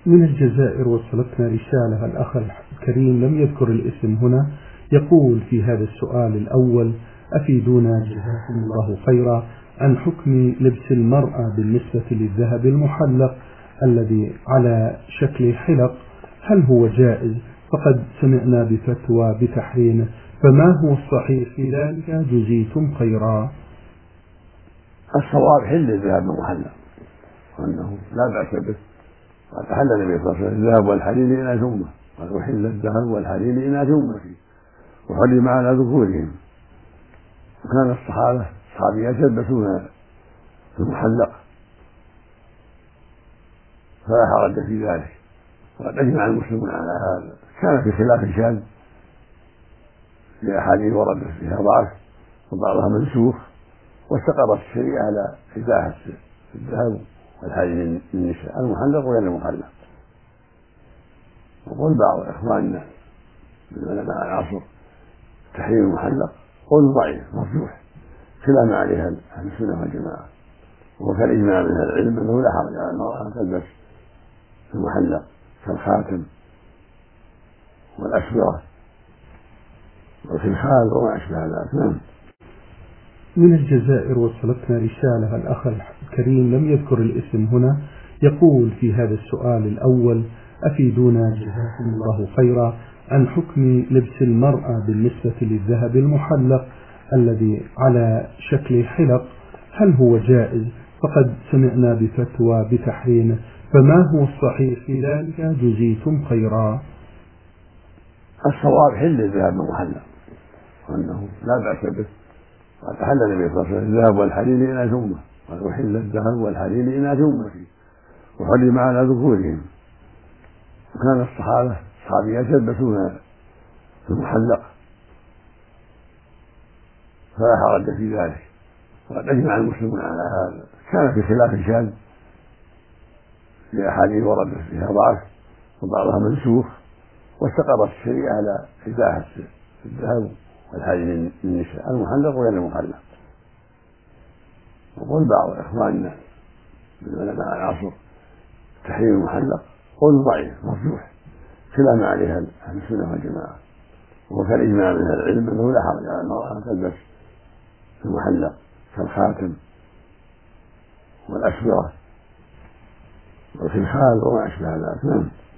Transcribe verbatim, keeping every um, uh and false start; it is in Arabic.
من الجزائر وصلتنا رسالة. الأخ الكريم لم يذكر الاسم هنا، يقول في هذا السؤال الأول: أفيدونا جزاكم الله خيرا عن حكم لبس المرأة بالنسبة للذهب المحلق الذي على شكل حلق، هل هو جائز؟ فقد سمعنا بفتوى بتحريمه، فما هو الصحيح في ذلك؟ جزيتم خيرا. الصواب حل الذهب المحلق وأنه لا بأس به، قد أحل النبي صلى الله عليه وسلم الذهب والحرير إلى ثمه، قال أحل الذهب والحرير إلى ثمه وحرم على ذكورهم. وكان الصحابة الصحابيات يلبسون المحلق فلا حرج في ذلك، وقد أجمع المسلمون على هذا. كان في خلاف شاذ لأحاديث وردت فيها ضعف وبعضها منسوخ، واستقرت الشريعة على إباحة الذهب والحرير للنساء المحلق وغير المحلق. وقول بعض إخواننا من علماء العصر تحريم المحلق قول ضعيف مرجوح خلاف ما عليها أهل السنة والجماعة، وكان إجماع من أهل العلم أنه لا حرج على المرأة أن تلبس المحلق كالخاتم والأسورة والخلخال وما أشبه ذلك. نعم. من الجزائر وصلتنا رسالة. الأخ الكريم لم يذكر الاسم هنا، يقول في هذا السؤال الأول: أفيدونا جزاكم الله خيرا عن حكم لبس المرأة بالنسبة للذهب المحلق الذي على شكل حلق، هل هو جائز؟ فقد سمعنا بفتوى بتحريمه، فما هو الصحيح في ذلك؟ جزيتم خيرا. الصواب حل الذهب المحلق وأنه لا بأس به، قد أحل النبي صلى الله عليه وسلم الذهب والحرير إلى ثمه، قال أحل الذهب والحرير إلى ثمه وحرم على ذكورهم. وكان الصحابة الصحابيات يلبسون المحلق فلا حرج في ذلك، وقد أجمع المسلمون على هذا. كان في خلاف شاذ لأحاديث وردت فيها ضعف وبعضها منسوخ، واستقرت الشريعة على إباحة الذهب والحرير للنساء المحلق وغير المحلق. وقول بعض إخواننا من علماء العصر تحريم المحلق قول ضعيف مرجوح خلاف ما عليها أهل السنة والجماعة، وكان إجماع من أهل العلم أنه لا حرج على المرأة أن تلبس المحلق كالخاتم والأسورة والخلخال وما أشبه ذلك. نعم.